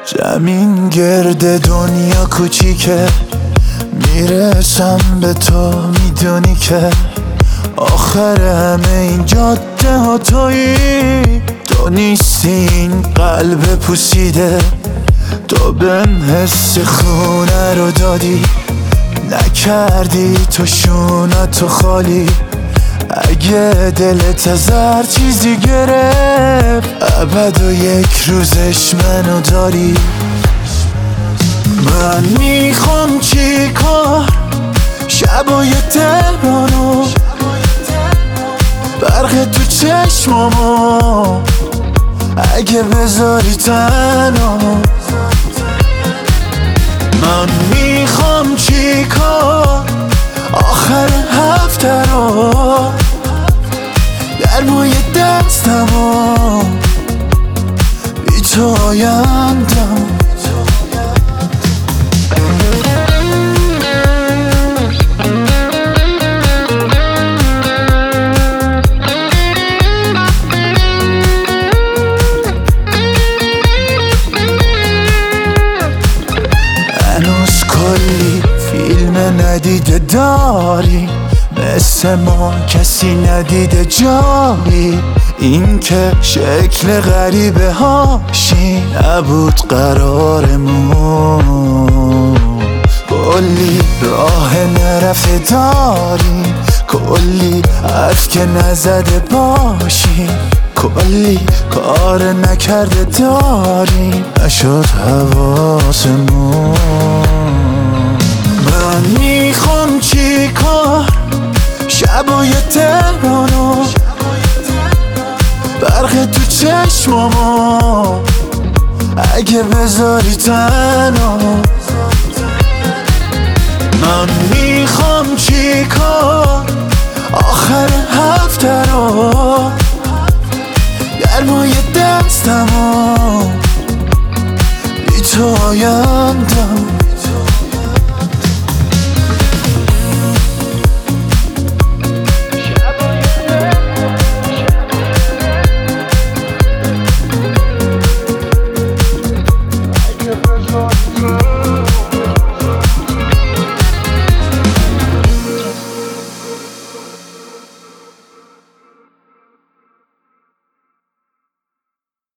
زمین گرد دنیا کوچیکه، میرسم به تو میدونی که آخر همه این جاده ها تویی. تو نیستی این قلب پوسیده، تو بهم حس خونه رو دادی، نکردی تو شونتو خالی. اگه دلت از هر چیزی گرفت، ابد و یک روزش منو داری. من میخوام چیکار شبای تهرانو، برق تو چشمامو اگه بذاری تنها. من میخوام چیکار آخر هفته رو، گرمای دستمو بی تو آیندم. هنوز کلی فیلم ندیده داری، مثل ما کسی ندیده جایی. این که شکل غریبه هاشی نبود قرارمون. کلی راه نرفته داریم، کلی حرف که نزده باشیم، کلی کار نکرده داریم، نشد حواسمون. من میخوام چیکار شبای تهرانو، برق تو چشمامو اگه بذاری تنها. من میخوام چیکار آخر هفته رو، گرمای دستمو بی تو آیم.